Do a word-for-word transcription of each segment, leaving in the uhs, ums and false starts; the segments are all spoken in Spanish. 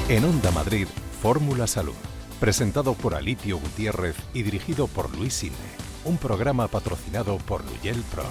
En Onda Madrid, Fórmula Salud, presentado por Alipio Gutiérrez y dirigido por Luis Silve, un programa patrocinado por Luyel Pro.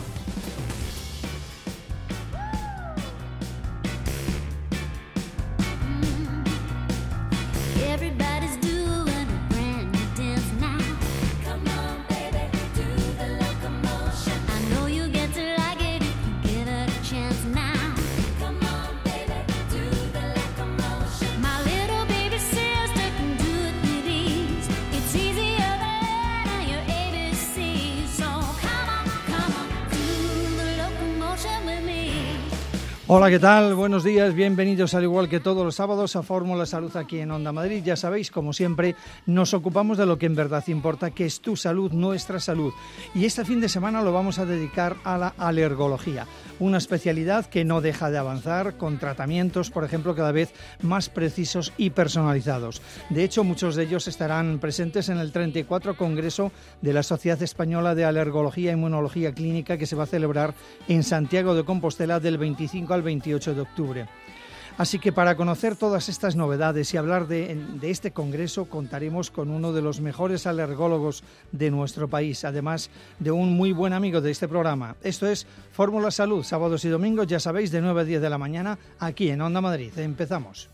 Hola, ¿qué tal? Buenos días, bienvenidos al igual que todos los sábados a Fórmula Salud aquí en Onda Madrid. Ya sabéis, como siempre, nos ocupamos de lo que en verdad importa, que es tu salud, nuestra salud. Y este fin de semana lo vamos a dedicar a la alergología, una especialidad que no deja de avanzar con tratamientos, por ejemplo, cada vez más precisos y personalizados. De hecho, muchos de ellos estarán presentes en el treinta y cuatro Congreso de la Sociedad Española de Alergología e Inmunología Clínica, que se va a celebrar en Santiago de Compostela del veinticinco al veintiocho de octubre. Así que para conocer todas estas novedades y hablar de, de este congreso contaremos con uno de los mejores alergólogos de nuestro país, además de un muy buen amigo de este programa. Esto es Fórmula Salud, sábados y domingos, ya sabéis, de nueve a diez de la mañana, aquí en Onda Madrid. Empezamos.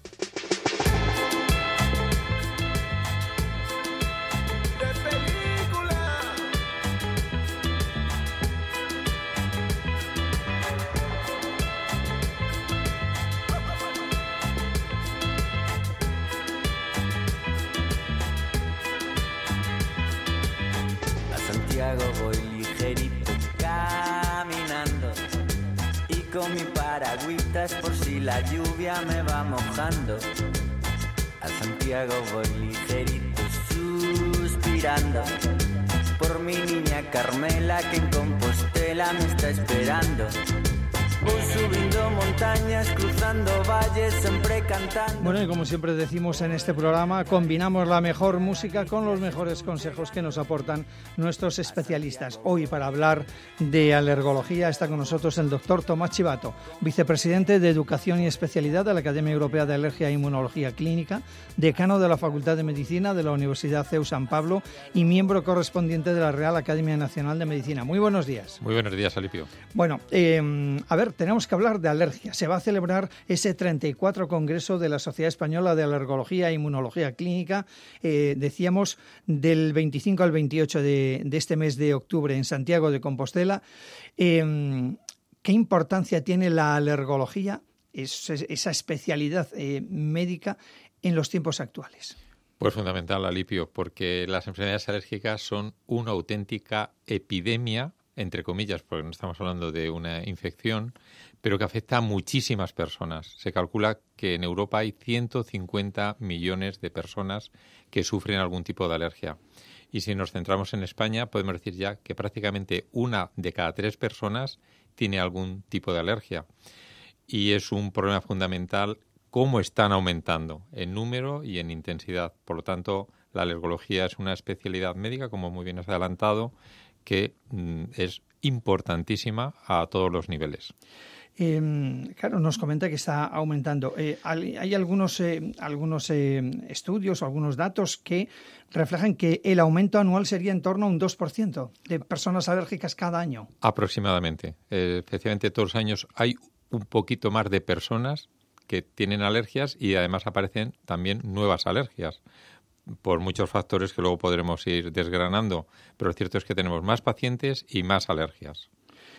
Voy ligerito caminando y con mi paragüitas por si la lluvia me va mojando. A Santiago voy ligerito suspirando por mi niña Carmela que en Compostela me está esperando. Voy subiendo montañas, cruzando valles, siempre cantando. Bueno, y como siempre decimos en este programa, combinamos la mejor música con los mejores consejos que nos aportan nuestros especialistas. Hoy, para hablar de alergología, está con nosotros el doctor Tomás Chivato, vicepresidente de Educación y Especialidad de la Academia Europea de Alergia e Inmunología Clínica, decano de la Facultad de Medicina de la Universidad C E U San Pablo y miembro correspondiente de la Real Academia Nacional de Medicina. Muy buenos días. Muy buenos días, Alipio. Bueno, eh, a ver, tenemos que hablar de alergia. Se va a celebrar ese treinta y cuatro Congreso de la Sociedad Española de Alergología e Inmunología Clínica, eh, decíamos, del veinticinco al veintiocho de, de este mes de octubre en Santiago de Compostela. Eh, ¿Qué importancia tiene la alergología, es, esa especialidad eh, médica, en los tiempos actuales? Pues fundamental, Alipio, porque las enfermedades alérgicas son una auténtica epidemia, entre comillas, porque no estamos hablando de una infección, pero que afecta a muchísimas personas. Se calcula que en Europa hay ciento cincuenta millones de personas que sufren algún tipo de alergia. Y si nos centramos en España, podemos decir ya que prácticamente una de cada tres personas tiene algún tipo de alergia. Y es un problema fundamental cómo están aumentando en número y en intensidad. Por lo tanto, la alergología es una especialidad médica, como muy bien has adelantado, que mm, es importantísima a todos los niveles. Eh, claro, nos comenta que está aumentando. Eh, hay algunos, eh, algunos eh, estudios o algunos datos que reflejan que el aumento anual sería en torno a un dos por ciento de personas alérgicas cada año. Aproximadamente. Eh, efectivamente, todos los años hay un poquito más de personas que tienen alergias y además aparecen también nuevas alergias, por muchos factores que luego podremos ir desgranando, pero lo cierto es que tenemos más pacientes y más alergias.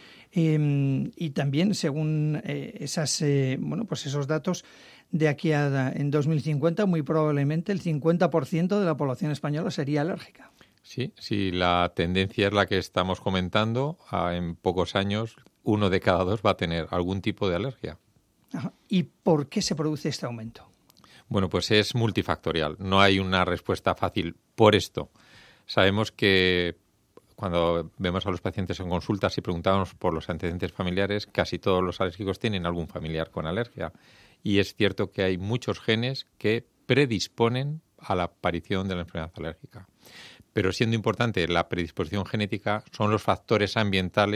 Eh, y también, según eh, esas, eh, bueno, pues esos datos, de aquí a en dos mil cincuenta, muy probablemente el cincuenta por ciento de la población española sería alérgica. Sí, sí, la tendencia es la que estamos comentando. En pocos años, uno de cada dos va a tener algún tipo de alergia. Ajá. ¿Y por qué se produce este aumento? Bueno, pues es multifactorial. No hay una respuesta fácil por esto. Sabemos que cuando vemos a los pacientes en consultas y preguntamos por los antecedentes familiares, casi todos los alérgicos tienen algún familiar con alergia. Y es cierto que hay muchos genes que predisponen a la aparición de la enfermedad alérgica. Pero siendo importante la predisposición genética, son los factores ambientales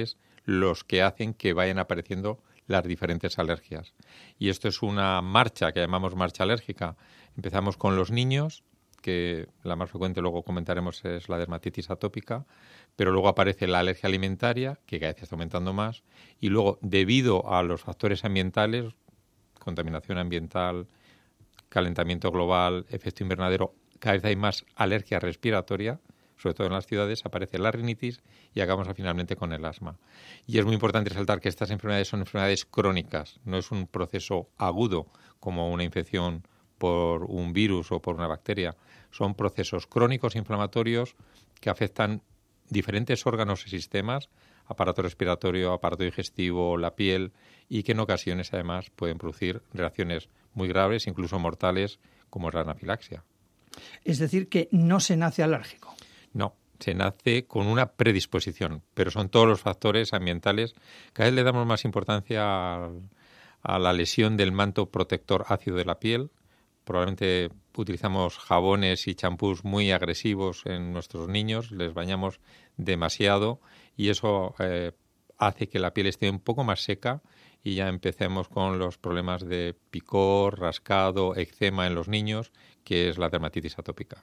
los que hacen que vayan apareciendo las diferentes alergias. Y esto es una marcha que llamamos marcha alérgica. Empezamos con los niños, que la más frecuente, luego comentaremos, es la dermatitis atópica, pero luego aparece la alergia alimentaria, que cada vez está aumentando más, y luego, debido a los factores ambientales, contaminación ambiental, calentamiento global, efecto invernadero, cada vez hay más alergia respiratoria, sobre todo en las ciudades, aparece la rinitis y acabamos finalmente con el asma. Y es muy importante resaltar que estas enfermedades son enfermedades crónicas, no es un proceso agudo como una infección por un virus o por una bacteria. Son procesos crónicos inflamatorios que afectan diferentes órganos y sistemas, aparato respiratorio, aparato digestivo, la piel, y que en ocasiones además pueden producir reacciones muy graves, incluso mortales, como es la anafilaxia. Es decir, que no se nace alérgico. No, se nace con una predisposición, pero son todos los factores ambientales. Cada vez le damos más importancia a, a la lesión del manto protector ácido de la piel. Probablemente utilizamos jabones y champús muy agresivos en nuestros niños, les bañamos demasiado y eso eh, hace que la piel esté un poco más seca y ya empecemos con los problemas de picor, rascado, eczema en los niños, que es la dermatitis atópica.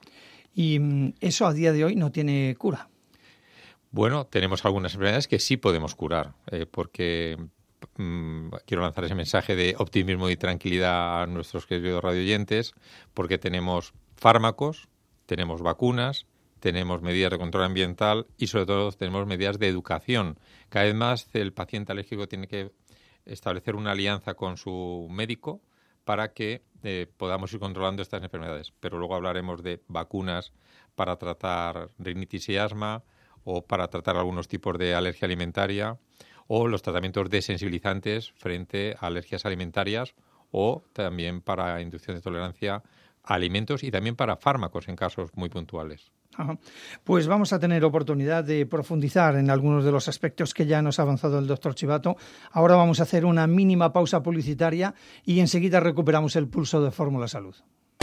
Y eso a día de hoy no tiene cura. Bueno, tenemos algunas enfermedades que sí podemos curar, eh, porque mmm, quiero lanzar ese mensaje de optimismo y tranquilidad a nuestros queridos radioyentes, porque tenemos fármacos, tenemos vacunas, tenemos medidas de control ambiental y sobre todo tenemos medidas de educación. Cada vez más el paciente alérgico tiene que establecer una alianza con su médico para que eh, podamos ir controlando estas enfermedades. Pero luego hablaremos de vacunas para tratar rinitis y asma o para tratar algunos tipos de alergia alimentaria o los tratamientos desensibilizantes frente a alergias alimentarias o también para inducción de tolerancia a alimentos y también para fármacos en casos muy puntuales. Ajá. Pues vamos a tener oportunidad de profundizar en algunos de los aspectos que ya nos ha avanzado el doctor Chivato. Ahora vamos a hacer una mínima pausa publicitaria y enseguida recuperamos el pulso de Fórmula Salud.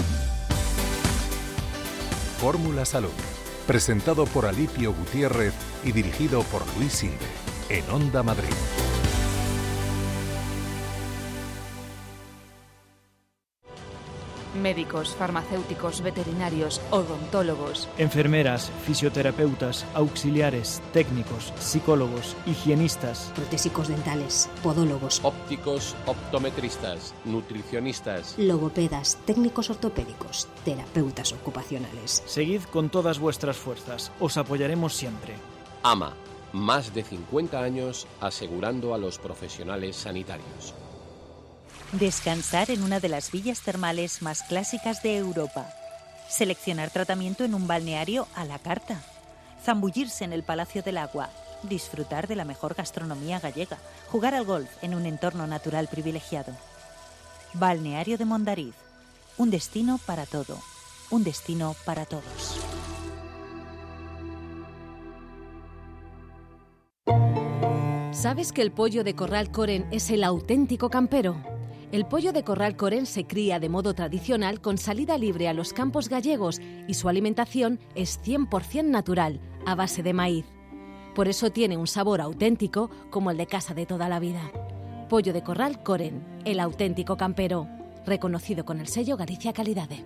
Fórmula Salud, presentado por Alipio Gutiérrez y dirigido por Luis Silve, en Onda Madrid. Médicos, farmacéuticos, veterinarios, odontólogos, enfermeras, fisioterapeutas, auxiliares, técnicos, psicólogos, higienistas, protésicos dentales, podólogos, ópticos, optometristas, nutricionistas, logopedas, técnicos ortopédicos, terapeutas ocupacionales. Seguid con todas vuestras fuerzas, os apoyaremos siempre. AMA, más de cincuenta años asegurando a los profesionales sanitarios. Descansar en una de las villas termales más clásicas de Europa. Seleccionar tratamiento en un balneario a la carta. Zambullirse en el Palacio del Agua. Disfrutar de la mejor gastronomía gallega. Jugar al golf en un entorno natural privilegiado. Balneario de Mondariz. Un destino para todo. Un destino para todos. ¿Sabes que el pollo de Corral Coren es el auténtico campero? El pollo de Corral Coren se cría de modo tradicional con salida libre a los campos gallegos y su alimentación es cien por ciento natural, a base de maíz. Por eso tiene un sabor auténtico como el de casa de toda la vida. Pollo de Corral Coren, el auténtico campero, reconocido con el sello Galicia Calidade.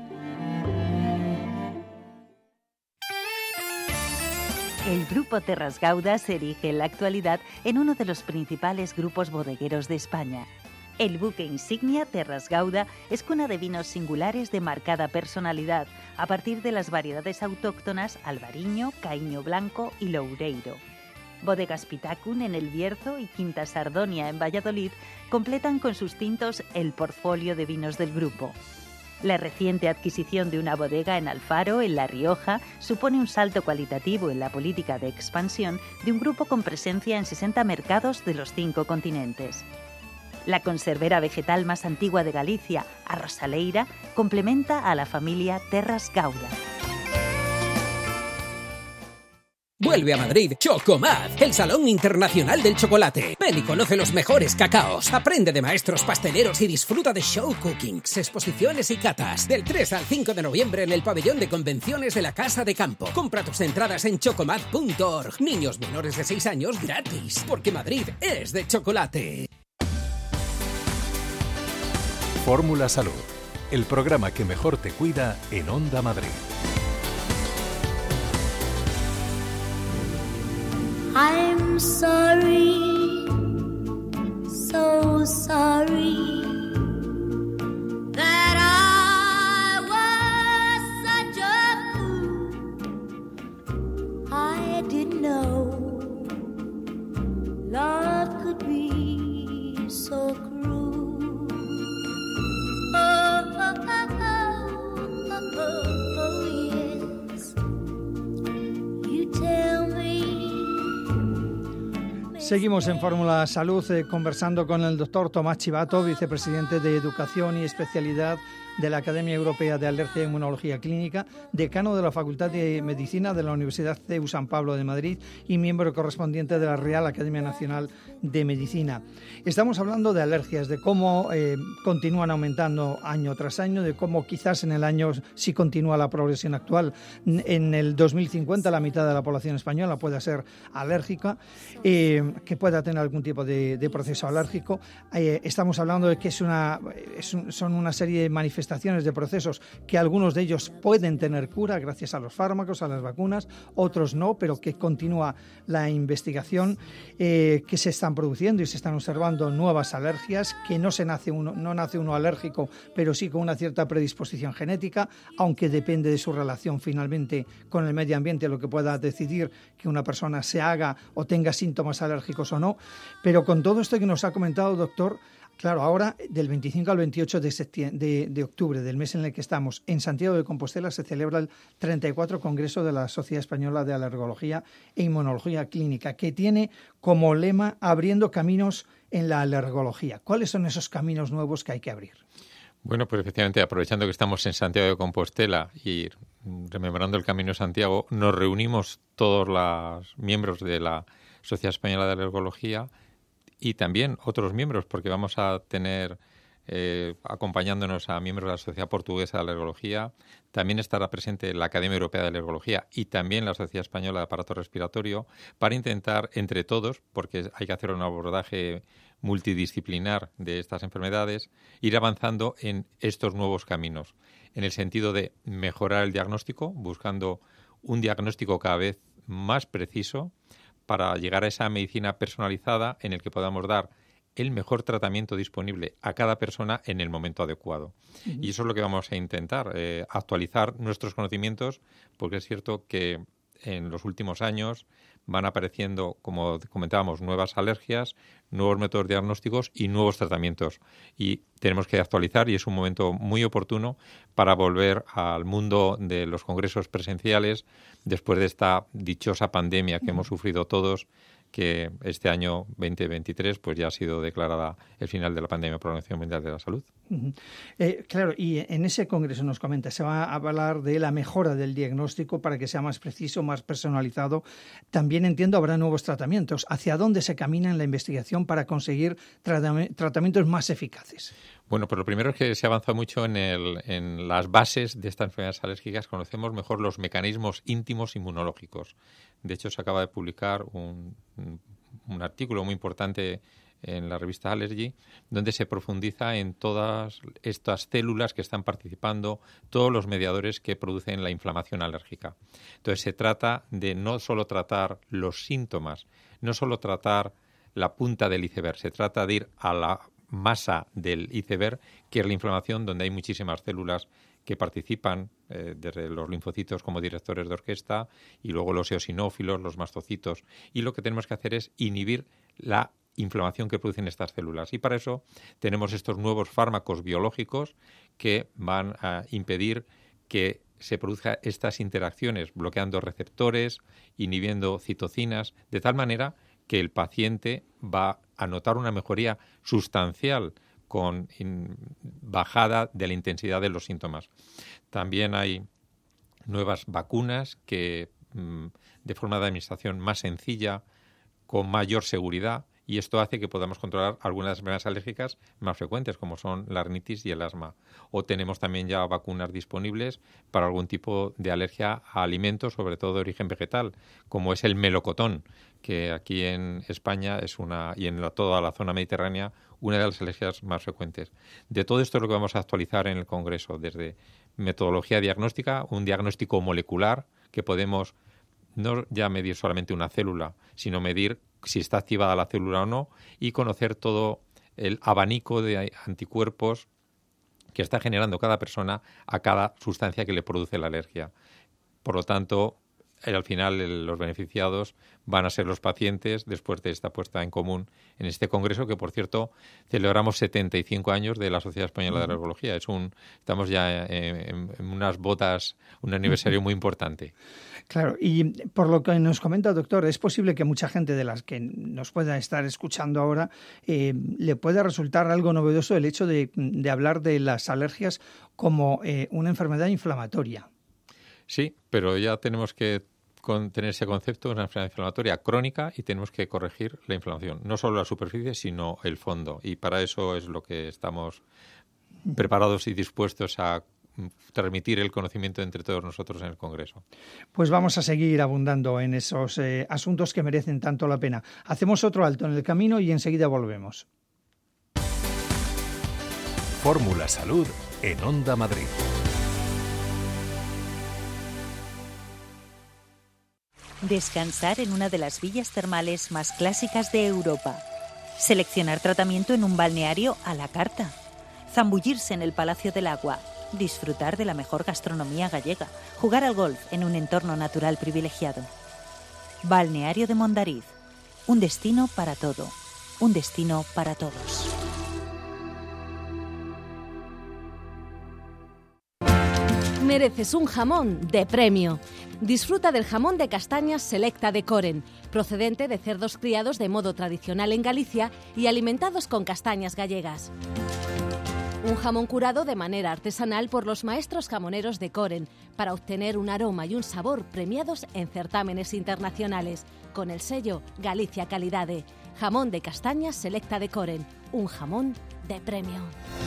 El Grupo Terras Gauda se erige en la actualidad en uno de los principales grupos bodegueros de España. El buque insignia Terras Gauda es cuna de vinos singulares de marcada personalidad a partir de las variedades autóctonas Albariño, Caíño Blanco y Loureiro. Bodegas Pitacun en El Bierzo y Quinta Sardonia en Valladolid completan con sus tintos el portfolio de vinos del grupo. La reciente adquisición de una bodega en Alfaro, en La Rioja, supone un salto cualitativo en la política de expansión de un grupo con presencia en sesenta mercados de los cinco continentes. La conservera vegetal más antigua de Galicia, Arrosaleira, complementa a la familia Terras Gauda. Vuelve a Madrid Chocomad, el Salón Internacional del Chocolate. Ven y conoce los mejores cacaos. Aprende de maestros pasteleros y disfruta de show cookings, exposiciones y catas. Del tres al cinco de noviembre en el pabellón de convenciones de la Casa de Campo. Compra tus entradas en chocomad punto org. Niños menores de seis años gratis, porque Madrid es de chocolate. Fórmula Salud, el programa que mejor te cuida en Onda Madrid. I'm sorry, so sorry that I was such a fool. I didn't know love could be so cruel. Oh, oh, oh, oh, oh, oh, yes. You tell me. Seguimos en Fórmula Salud eh, conversando con el doctor Tomás Chivato, vicepresidente de Educación y Especialidad de la Academia Europea de Alergia e Inmunología Clínica, decano de la Facultad de Medicina de la Universidad C E U San Pablo de Madrid y miembro correspondiente de la Real Academia Nacional de Medicina. Estamos hablando de alergias, de cómo eh, continúan aumentando año tras año, de cómo quizás en el año, si continúa la progresión actual, en el dos mil cincuenta la mitad de la población española pueda ser alérgica, eh, que pueda tener algún tipo de, de proceso alérgico. Eh, estamos hablando de que es una, es un, son una serie de manifestaciones de procesos que algunos de ellos pueden tener cura gracias a los fármacos, a las vacunas, otros no, pero que continúa la investigación, eh, que se están produciendo y se están observando nuevas alergias, que no se nace uno, no nace uno alérgico, pero sí con una cierta predisposición genética, aunque depende de su relación finalmente con el medio ambiente lo que pueda decidir que una persona se haga o tenga síntomas alérgicos o no. Pero con todo esto que nos ha comentado, doctor, claro, ahora del veinticinco al veintiocho de, septiembre, de, de octubre, del mes en el que estamos, en Santiago de Compostela se celebra el treinta y cuatro Congreso de la Sociedad Española de Alergología e Inmunología Clínica, que tiene como lema abriendo caminos en la alergología. ¿Cuáles son esos caminos nuevos que hay que abrir? Bueno, pues efectivamente, aprovechando que estamos en Santiago de Compostela y rememorando el Camino de Santiago, nos reunimos todos los miembros de la Sociedad Española de Alergología y también otros miembros, porque vamos a tener eh, acompañándonos a miembros de la Sociedad Portuguesa de Alergología, también estará presente la Academia Europea de Alergología y también la Sociedad Española de Aparato Respiratorio, para intentar entre todos, porque hay que hacer un abordaje multidisciplinar de estas enfermedades, ir avanzando en estos nuevos caminos, en el sentido de mejorar el diagnóstico, buscando un diagnóstico cada vez más preciso, para llegar a esa medicina personalizada en el que podamos dar el mejor tratamiento disponible a cada persona en el momento adecuado. Uh-huh. Y eso es lo que vamos a intentar, eh, actualizar nuestros conocimientos, porque es cierto que en los últimos años van apareciendo, como comentábamos, nuevas alergias, nuevos métodos diagnósticos y nuevos tratamientos. Y tenemos que actualizar y es un momento muy oportuno para volver al mundo de los congresos presenciales después de esta dichosa pandemia que hemos sufrido todos, que este año veinte veintitrés pues ya ha sido declarada el final de la pandemia por la Organización Mundial de la Salud. Uh-huh. Eh, claro, y en ese congreso nos comenta, se va a hablar de la mejora del diagnóstico para que sea más preciso, más personalizado. También entiendo habrá nuevos tratamientos. ¿Hacia dónde se camina en la investigación para conseguir tratami- tratamientos más eficaces? Bueno, pues lo primero es que se ha avanzado mucho en, el, en las bases de estas enfermedades alérgicas. Conocemos mejor los mecanismos íntimos inmunológicos. De hecho, se acaba de publicar un, un artículo muy importante en la revista Allergy, donde se profundiza en todas estas células que están participando, todos los mediadores que producen la inflamación alérgica. Entonces, se trata de no solo tratar los síntomas, no solo tratar la punta del iceberg, se trata de ir a la masa del iceberg, que es la inflamación, donde hay muchísimas células que participan, eh, desde los linfocitos como directores de orquesta y luego los eosinófilos, los mastocitos. Y lo que tenemos que hacer es inhibir la inflamación que producen estas células. Y para eso tenemos estos nuevos fármacos biológicos que van a impedir que se produzcan estas interacciones, bloqueando receptores, inhibiendo citocinas, de tal manera que el paciente va a notar una mejoría sustancial con in, bajada de la intensidad de los síntomas. También hay nuevas vacunas que de forma de administración más sencilla, con mayor seguridad, y esto hace que podamos controlar algunas enfermedades alérgicas más frecuentes, como son la rinitis y el asma. O tenemos también ya vacunas disponibles para algún tipo de alergia a alimentos, sobre todo de origen vegetal, como es el melocotón, que aquí en España es una, y en la, toda la zona mediterránea, una de las alergias más frecuentes. De todo esto es lo que vamos a actualizar en el Congreso, desde metodología diagnóstica, un diagnóstico molecular que podemos no ya medir solamente una célula, sino medir si está activada la célula o no, y conocer todo el abanico de anticuerpos que está generando cada persona a cada sustancia que le produce la alergia. Por lo tanto, al final el, los beneficiados van a ser los pacientes después de esta puesta en común en este congreso, que por cierto celebramos setenta y cinco años de la Sociedad Española de Alergología. Es un, estamos ya en, en unas botas, un aniversario muy importante. Claro, y por lo que nos comenta, doctor, es posible que mucha gente de las que nos pueda estar escuchando ahora eh, le pueda resultar algo novedoso el hecho de, de hablar de las alergias como eh, una enfermedad inflamatoria. Sí, pero ya tenemos que con tener ese concepto de una enfermedad inflamatoria crónica y tenemos que corregir la inflamación, no solo la superficie, sino el fondo. Y para eso es lo que estamos preparados y dispuestos a transmitir el conocimiento entre todos nosotros en el Congreso. Pues vamos a seguir abundando en esos eh, asuntos que merecen tanto la pena. Hacemos otro alto en el camino y enseguida volvemos. Fórmula Salud en Onda Madrid. Descansar en una de las villas termales más clásicas de Europa. Seleccionar tratamiento en un balneario a la carta. Zambullirse en el Palacio del Agua. Disfrutar de la mejor gastronomía gallega. Jugar al golf en un entorno natural privilegiado. Balneario de Mondariz. Un destino para todo. Un destino para todos. Mereces un jamón de premio. Disfruta del jamón de castañas Selecta de Coren, procedente de cerdos criados de modo tradicional en Galicia y alimentados con castañas gallegas. Un jamón curado de manera artesanal por los maestros jamoneros de Coren para obtener un aroma y un sabor premiados en certámenes internacionales, con el sello Galicia Calidade. Jamón de castañas Selecta de Coren, un jamón de premio.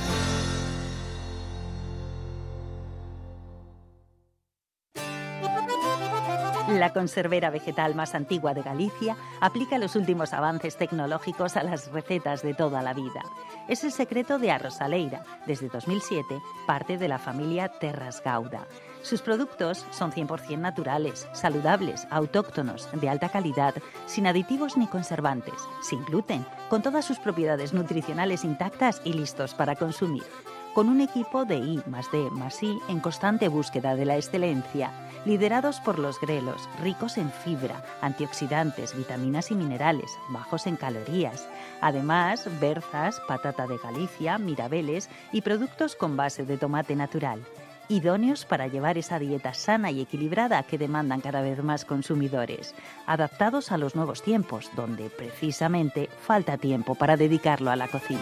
La conservera vegetal más antigua de Galicia aplica los últimos avances tecnológicos a las recetas de toda la vida. Es el secreto de Arrosaleira, desde dos mil siete, parte de la familia Terras Gauda. Sus productos son cien por ciento naturales, saludables, autóctonos, de alta calidad, sin aditivos ni conservantes, sin gluten, con todas sus propiedades nutricionales intactas y listos para consumir. Con un equipo de I más D más I en constante búsqueda de la excelencia, liderados por los grelos, ricos en fibra, antioxidantes, vitaminas y minerales, bajos en calorías. Además, berzas, patata de Galicia, mirabeles y productos con base de tomate natural, idóneos para llevar esa dieta sana y equilibrada que demandan cada vez más consumidores, adaptados a los nuevos tiempos, donde precisamente falta tiempo para dedicarlo a la cocina.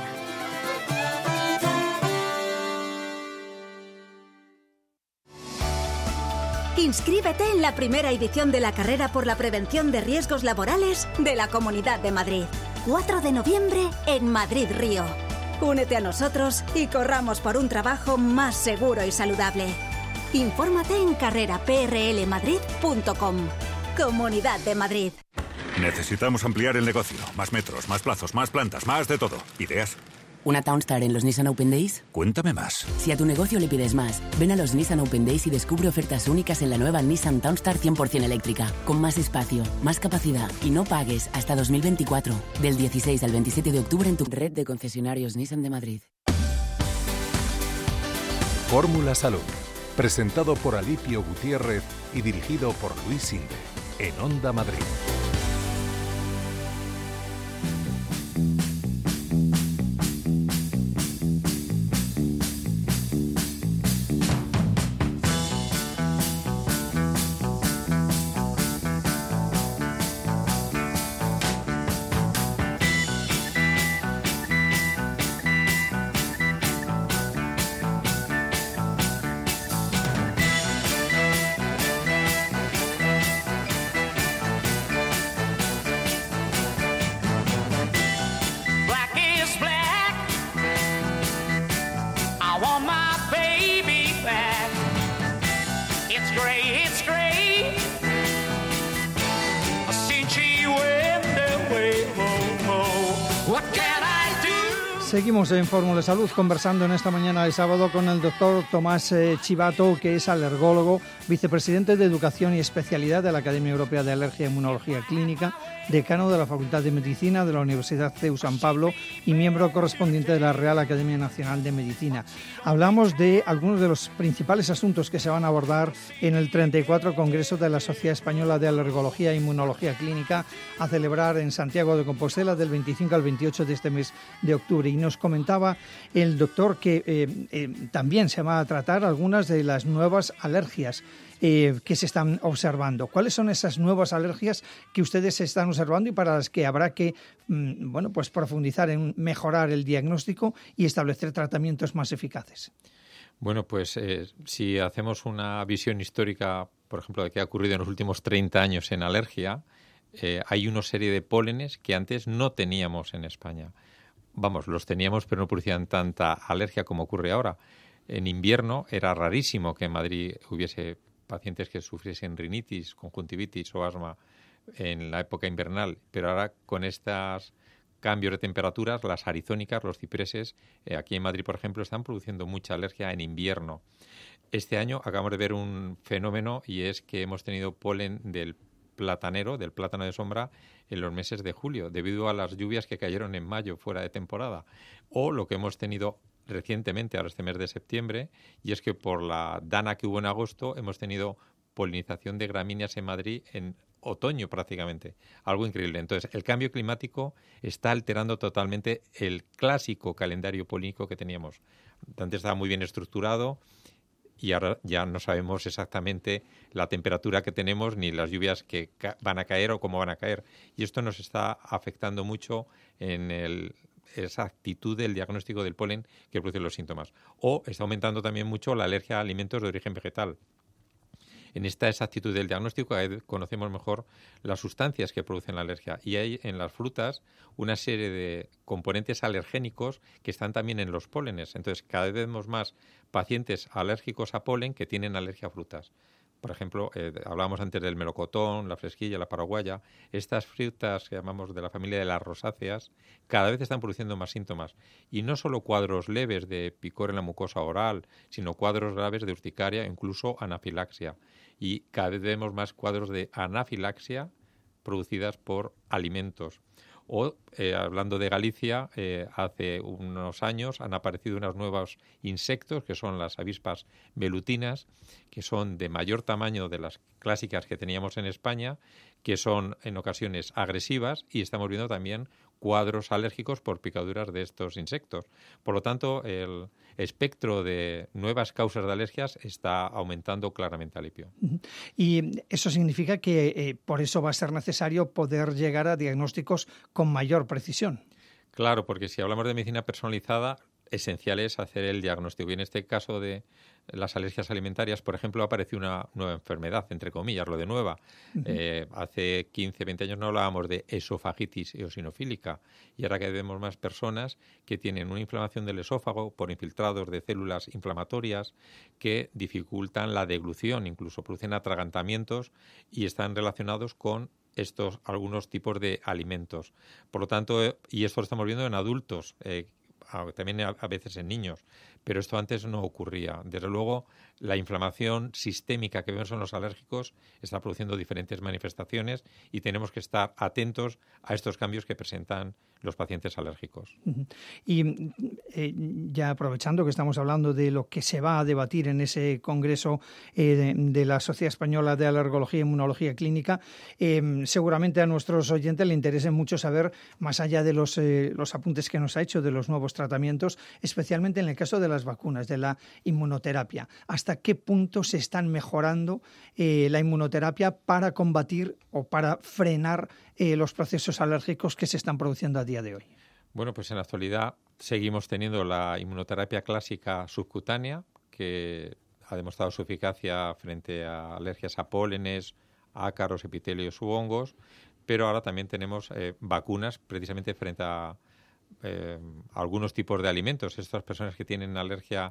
Inscríbete en la primera edición de la carrera por la prevención de riesgos laborales de la Comunidad de Madrid. cuatro de noviembre en Madrid Río. Únete a nosotros y corramos por un trabajo más seguro y saludable. Infórmate en carrera p r l madrid punto com. Comunidad de Madrid. Necesitamos ampliar el negocio. Más metros, más plazos, más plantas, más de todo. ¿Ideas? ¿Una Townstar en los Nissan Open Days? Cuéntame más. Si a tu negocio le pides más, ven a los Nissan Open Days y descubre ofertas únicas en la nueva Nissan Townstar cien por ciento eléctrica, con más espacio, más capacidad y no pagues hasta dos mil veinticuatro. Del dieciséis al veintisiete de octubre en tu red de concesionarios Nissan de Madrid. Fórmula Salud, presentado por Alipio Gutiérrez y dirigido por Luis Sinde, en Onda Madrid. Seguimos en Fórmula Salud conversando en esta mañana de sábado con el doctor Tomás eh, Chivato, que es alergólogo, vicepresidente de Educación y Especialidad de la Academia Europea de Alergia e Inmunología Clínica, decano de la Facultad de Medicina de la Universidad C E U San Pablo y miembro correspondiente de la Real Academia Nacional de Medicina. Hablamos de algunos de los principales asuntos que se van a abordar en el treinta y cuatro Congreso de la Sociedad Española de Alergología e Inmunología Clínica, a celebrar en Santiago de Compostela del veinticinco al veintiocho de este mes de octubre. Y nos comentaba el doctor que eh, eh, también se va a tratar algunas de las nuevas alergias eh, que se están observando. ¿Cuáles son esas nuevas alergias que ustedes están observando y para las que habrá que mm, bueno, pues profundizar en mejorar el diagnóstico y establecer tratamientos más eficaces? Bueno, pues eh, si hacemos una visión histórica, por ejemplo, de qué ha ocurrido en los últimos treinta años en alergia, eh, hay una serie de pólenes que antes no teníamos en España. Vamos, los teníamos, pero no producían tanta alergia como ocurre ahora. En invierno era rarísimo que en Madrid hubiese pacientes que sufriesen rinitis, conjuntivitis o asma en la época invernal, pero ahora con estos cambios de temperaturas, las arizónicas, los cipreses, eh, aquí en Madrid, por ejemplo, están produciendo mucha alergia en invierno. Este año acabamos de ver un fenómeno y es que hemos tenido polen del platanero, del plátano de sombra, en los meses de julio, debido a las lluvias que cayeron en mayo fuera de temporada. O lo que hemos tenido recientemente, ahora este mes de septiembre, y es que por la dana que hubo en agosto hemos tenido polinización de gramíneas en Madrid en otoño prácticamente. Algo increíble. Entonces, el cambio climático está alterando totalmente el clásico calendario polínico que teníamos. Antes estaba muy bien estructurado y ahora ya no sabemos exactamente la temperatura que tenemos ni las lluvias que ca- van a caer o cómo van a caer. Y esto nos está afectando mucho en el, esa actitud del diagnóstico del polen que produce los síntomas. O está aumentando también mucho la alergia a alimentos de origen vegetal. En esta exactitud del diagnóstico conocemos mejor las sustancias que producen la alergia. Y hay en las frutas una serie de componentes alergénicos que están también en los pólenes. Entonces, cada vez vemos más pacientes alérgicos a polen que tienen alergia a frutas. Por ejemplo, eh, hablábamos antes del melocotón, la fresquilla, la paraguaya. Estas frutas que llamamos de la familia de las rosáceas cada vez están produciendo más síntomas. Y no solo cuadros leves de picor en la mucosa oral, sino cuadros graves de urticaria, incluso anafilaxia. Y cada vez vemos más cuadros de anafilaxia producidas por alimentos. O, eh, hablando de Galicia, eh, hace unos años han aparecido unos nuevos insectos, que son las avispas velutinas, que son de mayor tamaño de las clásicas que teníamos en España, que son en ocasiones agresivas, y estamos viendo también cuadros alérgicos por picaduras de estos insectos. Por lo tanto, el espectro de nuevas causas de alergias está aumentando claramente, Alipio. Y eso significa que eh, por eso va a ser necesario poder llegar a diagnósticos con mayor precisión. Claro, porque si hablamos de medicina personalizada, esencial es hacer el diagnóstico. Y en este caso de las alergias alimentarias, por ejemplo, apareció una nueva enfermedad, entre comillas, lo de nueva. Uh-huh. Eh, hace quince, veinte años no hablábamos de esofagitis eosinofílica y ahora que vemos más personas que tienen una inflamación del esófago por infiltrados de células inflamatorias que dificultan la deglución, incluso producen atragantamientos y están relacionados con estos algunos tipos de alimentos. Por lo tanto, eh, y esto lo estamos viendo en adultos, eh, también a veces en niños, pero esto antes no ocurría. Desde luego, la inflamación sistémica que vemos en los alérgicos está produciendo diferentes manifestaciones y tenemos que estar atentos a estos cambios que presentan los pacientes alérgicos. Y eh, ya aprovechando que estamos hablando de lo que se va a debatir en ese congreso eh, de, de la Sociedad Española de Alergología e Inmunología Clínica, eh, seguramente a nuestros oyentes le interese mucho saber, más allá de los, eh, los apuntes que nos ha hecho de los nuevos tratamientos, especialmente en el caso de las vacunas, de la inmunoterapia, hasta qué punto se están mejorando eh, la inmunoterapia para combatir o para frenar eh, los procesos alérgicos que se están produciendo a día de hoy. Bueno, pues en la actualidad seguimos teniendo la inmunoterapia clásica subcutánea, que ha demostrado su eficacia frente a alergias a pólenes, ácaros, epitelios u hongos, pero ahora también tenemos eh, vacunas precisamente frente a eh, algunos tipos de alimentos. Estas personas que tienen alergia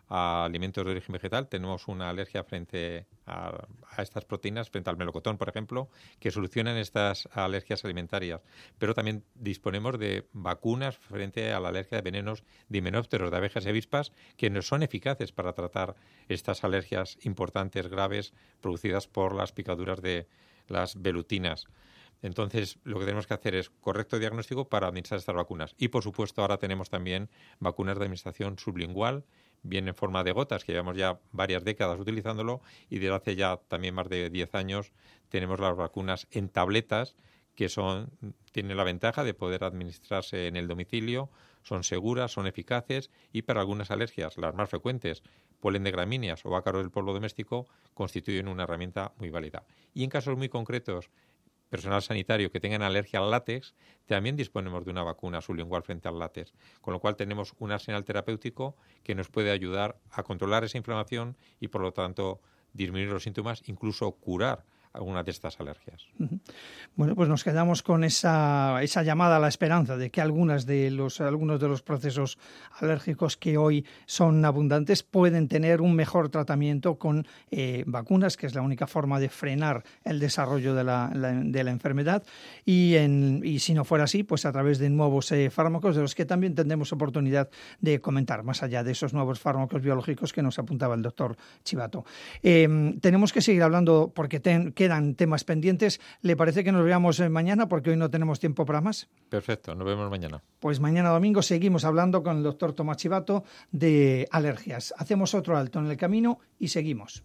a alimentos de origen vegetal, tenemos una alergia frente a, a estas proteínas, frente al melocotón, por ejemplo, que solucionan estas alergias alimentarias. Pero también disponemos de vacunas frente a la alergia de venenos de himenópteros, de abejas y avispas, que no son eficaces para tratar estas alergias importantes, graves, producidas por las picaduras de las velutinas. Entonces, lo que tenemos que hacer es correcto diagnóstico para administrar estas vacunas. Y, por supuesto, ahora tenemos también vacunas de administración sublingual, bien en forma de gotas, que llevamos ya varias décadas utilizándolo, y desde hace ya también más de diez años tenemos las vacunas en tabletas, que son tienen la ventaja de poder administrarse en el domicilio, son seguras, son eficaces, y para algunas alergias, las más frecuentes, polen de gramíneas o ácaros del polvo doméstico, constituyen una herramienta muy válida. Y en casos muy concretos, personal sanitario que tengan alergia al látex, también disponemos de una vacuna sublingual frente al látex, con lo cual tenemos un arsenal terapéutico que nos puede ayudar a controlar esa inflamación y, por lo tanto, disminuir los síntomas, incluso curar algunas de estas alergias. Bueno, pues nos quedamos con esa, esa llamada a la esperanza de que algunas de los, algunos de los procesos alérgicos que hoy son abundantes pueden tener un mejor tratamiento con eh, vacunas, que es la única forma de frenar el desarrollo de la, la, de la enfermedad, y, en, y si no fuera así, pues a través de nuevos eh, fármacos, de los que también tendremos oportunidad de comentar, más allá de esos nuevos fármacos biológicos que nos apuntaba el doctor Chivato. Eh, tenemos que seguir hablando porque ten, quedan temas pendientes. ¿Le parece que nos veamos mañana? Porque hoy no tenemos tiempo para más. Perfecto, nos vemos mañana. Pues mañana domingo seguimos hablando con el doctor Tomás Chivato de alergias. Hacemos otro alto en el camino y seguimos.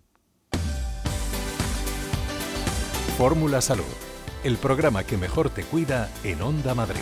Fórmula Salud, el programa que mejor te cuida en Onda Madrid.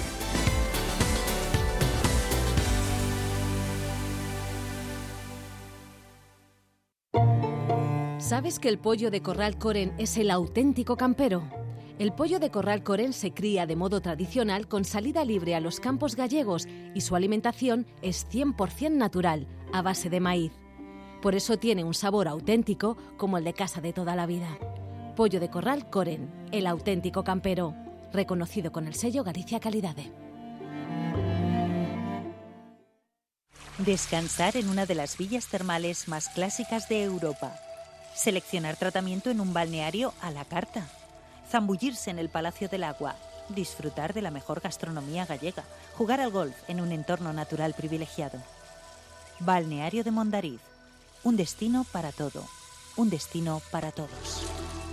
¿Sabes que el pollo de corral Coren es el auténtico campero? El pollo de corral Coren se cría de modo tradicional con salida libre a los campos gallegos y su alimentación es cien por ciento natural, a base de maíz. Por eso tiene un sabor auténtico como el de casa de toda la vida. Pollo de corral Coren, el auténtico campero, reconocido con el sello Galicia Calidade. Descansar en una de las villas termales más clásicas de Europa. Seleccionar tratamiento en un balneario a la carta. Zambullirse en el Palacio del Agua. Disfrutar de la mejor gastronomía gallega. Jugar al golf en un entorno natural privilegiado. Balneario de Mondariz. Un destino para todo. Un destino para todos.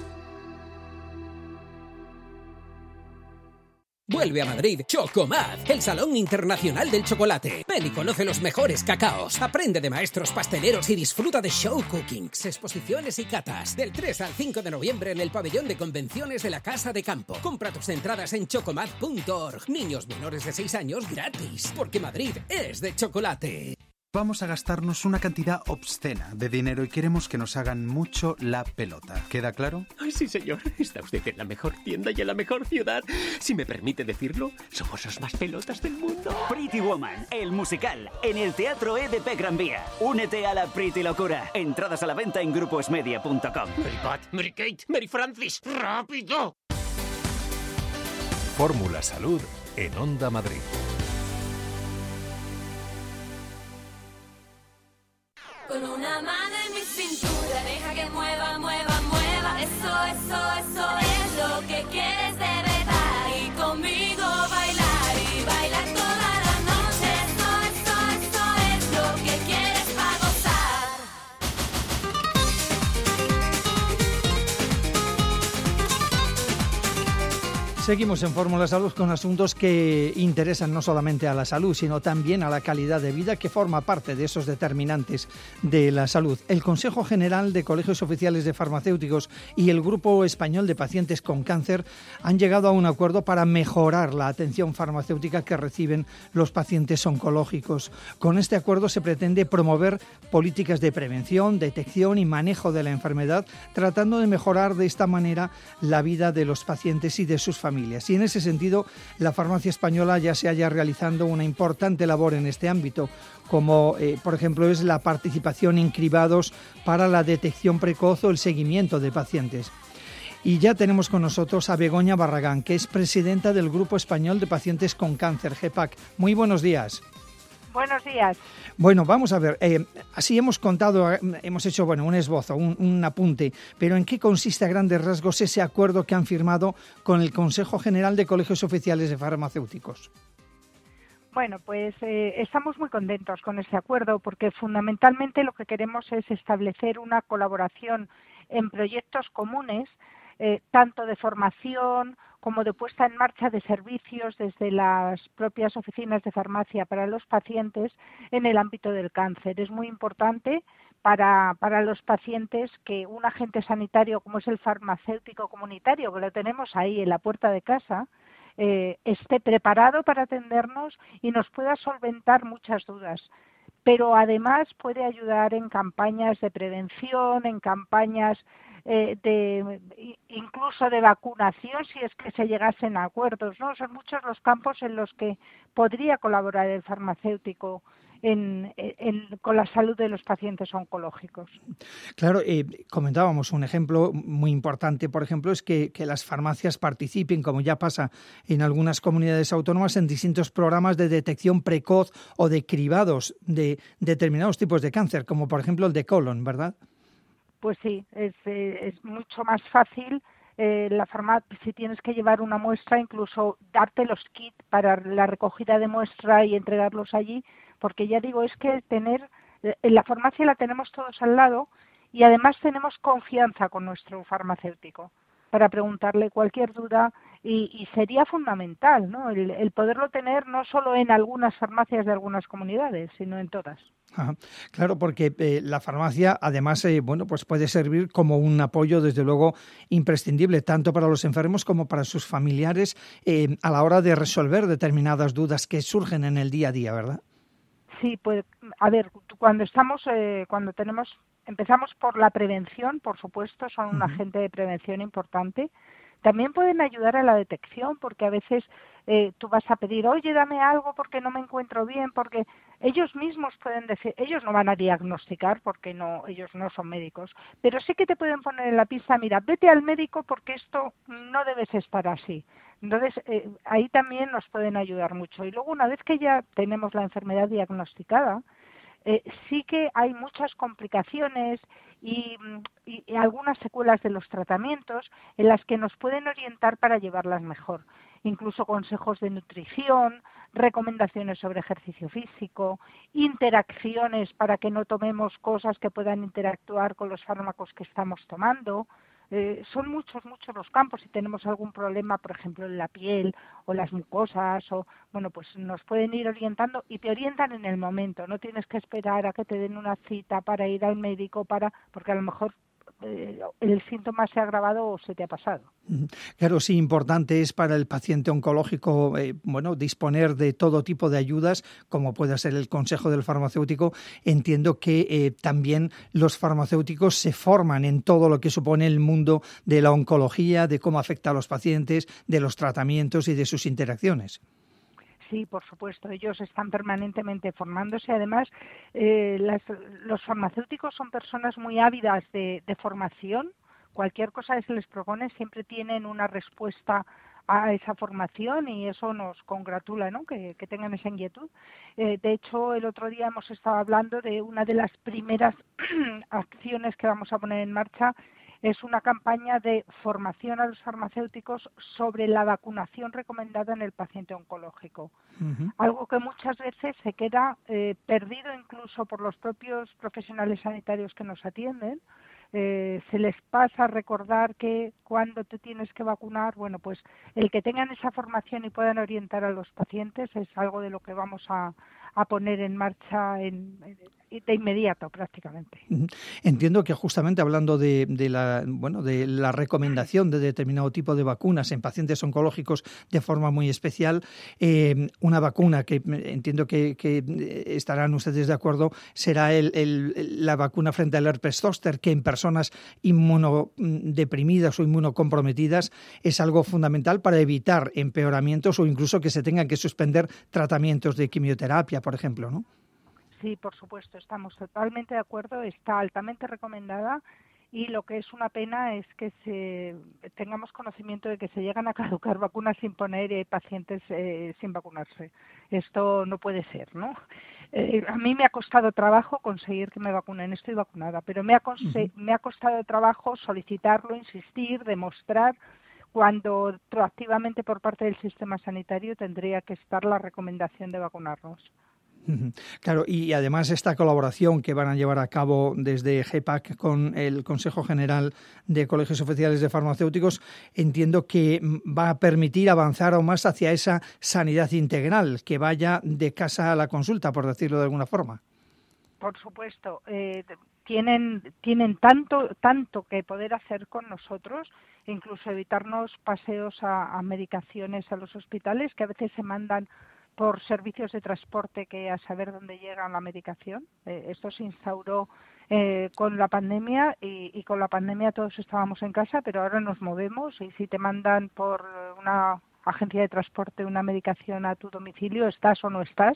Vuelve a Madrid Chocomad, el Salón Internacional del Chocolate. Ven y conoce los mejores cacaos. Aprende de maestros pasteleros y disfruta de show cookings, exposiciones y catas. Del tres al cinco de noviembre en el pabellón de convenciones de la Casa de Campo. Compra tus entradas en chocomad punto org. Niños menores de seis años gratis, porque Madrid es de chocolate. Vamos a gastarnos una cantidad obscena de dinero y queremos que nos hagan mucho la pelota. ¿Queda claro? Ay, sí, señor. Está usted en la mejor tienda y en la mejor ciudad. Si me permite decirlo, somos los más pelotas del mundo. Pretty Woman, el musical, en el Teatro E D P Gran Vía. Únete a la Pretty Locura. Entradas a la venta en gruposmedia punto com. Mary Pat, Mary Kate, Mary Francis, ¡rápido! Fórmula Salud en Onda Madrid. Con una mano en mi cintura, deja que mueva, mueva, mueva. Eso, eso, eso es lo que quieres de verdad. Y conmigo bailar y bailar toda la noche. Eso, eso, eso es lo que quieres para gozar. Seguimos en Fórmula Salud con asuntos que interesan no solamente a la salud, sino también a la calidad de vida, que forma parte de esos determinantes de la salud. El Consejo General de Colegios Oficiales de Farmacéuticos y el Grupo Español de Pacientes con Cáncer han llegado a un acuerdo para mejorar la atención farmacéutica que reciben los pacientes oncológicos. Con este acuerdo se pretende promover políticas de prevención, detección y manejo de la enfermedad, tratando de mejorar de esta manera la vida de los pacientes y de sus familias. Y en ese sentido, la farmacia española ya se halla realizando una importante labor en este ámbito, como eh, por ejemplo es la participación en cribados para la detección precoz o el seguimiento de pacientes. Y ya tenemos con nosotros a Begoña Barragán, que es presidenta del Grupo Español de Pacientes con Cáncer, G E P A C. Muy buenos días. Buenos días. Bueno, vamos a ver, eh, así hemos contado, eh, hemos hecho bueno un esbozo, un, un apunte, pero ¿en qué consiste a grandes rasgos ese acuerdo que han firmado con el Consejo General de Colegios Oficiales de Farmacéuticos? Bueno, pues eh, estamos muy contentos con este acuerdo porque fundamentalmente lo que queremos es establecer una colaboración en proyectos comunes, eh, tanto de formación como de puesta en marcha de servicios desde las propias oficinas de farmacia para los pacientes en el ámbito del cáncer. Es muy importante para, para los pacientes que un agente sanitario como es el farmacéutico comunitario, que lo tenemos ahí en la puerta de casa, Eh, esté preparado para atendernos y nos pueda solventar muchas dudas. Pero además puede ayudar en campañas de prevención, en campañas eh, de incluso de vacunación si es que se llegasen a acuerdos, ¿no? Son muchos los campos en los que podría colaborar el farmacéutico En, en, con la salud de los pacientes oncológicos. Claro, eh, comentábamos un ejemplo muy importante, por ejemplo, es que, que las farmacias participen, como ya pasa en algunas comunidades autónomas, en distintos programas de detección precoz o de cribados de determinados tipos de cáncer, como por ejemplo el de colon, ¿verdad? Pues sí, es, eh, es mucho más fácil. Eh, la farmacia, si tienes que llevar una muestra, incluso darte los kits para la recogida de muestra y entregarlos allí, porque ya digo, es que tener, en la farmacia la tenemos todos al lado y además tenemos confianza con nuestro farmacéutico para preguntarle cualquier duda y, y sería fundamental, ¿no? El, el poderlo tener no solo en algunas farmacias de algunas comunidades, sino en todas. Ajá. Claro, porque eh, la farmacia además eh, bueno, pues puede servir como un apoyo desde luego imprescindible tanto para los enfermos como para sus familiares eh, a la hora de resolver determinadas dudas que surgen en el día a día, ¿verdad? Sí, pues a ver, cuando estamos, eh, cuando tenemos, empezamos por la prevención, por supuesto, son un uh-huh. agente de prevención importante. También pueden ayudar a la detección, porque a veces eh, tú vas a pedir, oye, dame algo porque no me encuentro bien, porque ellos mismos pueden decir, ellos no van a diagnosticar porque no, ellos no son médicos, pero sí que te pueden poner en la pista, mira, vete al médico porque esto no debes estar así. Entonces, eh, ahí también nos pueden ayudar mucho. Y luego, una vez que ya tenemos la enfermedad diagnosticada, eh, sí que hay muchas complicaciones y, y, y algunas secuelas de los tratamientos en las que nos pueden orientar para llevarlas mejor. Incluso consejos de nutrición, recomendaciones sobre ejercicio físico, interacciones para que no tomemos cosas que puedan interactuar con los fármacos que estamos tomando. Eh, son muchos, muchos los campos. Si tenemos algún problema, por ejemplo, en la piel o las mucosas, o bueno, pues nos pueden ir orientando y te orientan en el momento. No tienes que esperar a que te den una cita para ir al médico, para porque a lo mejor eh, el síntoma se ha agravado o se te ha pasado. Claro, sí, importante es para el paciente oncológico eh, bueno, disponer de todo tipo de ayudas, como puede ser el consejo del farmacéutico. Entiendo que eh, también los farmacéuticos se forman en todo lo que supone el mundo de la oncología, de cómo afecta a los pacientes, de los tratamientos y de sus interacciones. Sí, por supuesto, ellos están permanentemente formándose. Además, eh, las, los farmacéuticos son personas muy ávidas de, de formación. Cualquier cosa que se les propone siempre tienen una respuesta a esa formación y eso nos congratula, ¿no? que, que tengan esa inquietud. Eh, de hecho, el otro día hemos estado hablando de una de las primeras acciones que vamos a poner en marcha. Es una campaña de formación a los farmacéuticos sobre la vacunación recomendada en el paciente oncológico. Uh-huh. Algo que muchas veces se queda eh, perdido incluso por los propios profesionales sanitarios que nos atienden. Eh, se les pasa a recordar que cuando te tienes que vacunar, bueno, pues el que tengan esa formación y puedan orientar a los pacientes es algo de lo que vamos a, a poner en marcha en, de inmediato prácticamente. Entiendo que justamente hablando de, de la bueno de la recomendación de determinado tipo de vacunas en pacientes oncológicos de forma muy especial, eh, una vacuna que entiendo que, que estarán ustedes de acuerdo será el, el, la vacuna frente al herpes zóster, que en personas inmunodeprimidas o inmunocomprometidas es algo fundamental para evitar empeoramientos o incluso que se tengan que suspender tratamientos de quimioterapia, por ejemplo, ¿no? Sí, por supuesto, estamos totalmente de acuerdo, está altamente recomendada y lo que es una pena es que se tengamos conocimiento de que se llegan a caducar vacunas sin poner eh, pacientes eh, sin vacunarse. Esto no puede ser, ¿no? Eh, a mí me ha costado trabajo conseguir que me vacunen, estoy vacunada, pero me ha, uh-huh. me ha costado trabajo solicitarlo, insistir, demostrar, cuando proactivamente por parte del sistema sanitario tendría que estar la recomendación de vacunarnos. Claro, y además esta colaboración que van a llevar a cabo desde G P A C con el Consejo General de Colegios Oficiales de Farmacéuticos, entiendo que va a permitir avanzar aún más hacia esa sanidad integral, que vaya de casa a la consulta, por decirlo de alguna forma. Por supuesto, eh, tienen tienen tanto tanto que poder hacer con nosotros, incluso evitarnos paseos a, a medicaciones a los hospitales, que a veces se mandan por servicios de transporte que a saber dónde llega la medicación. Eh, esto se instauró eh, con la pandemia y, y con la pandemia todos estábamos en casa, pero ahora nos movemos y si te mandan por una agencia de transporte una medicación a tu domicilio, estás o no estás,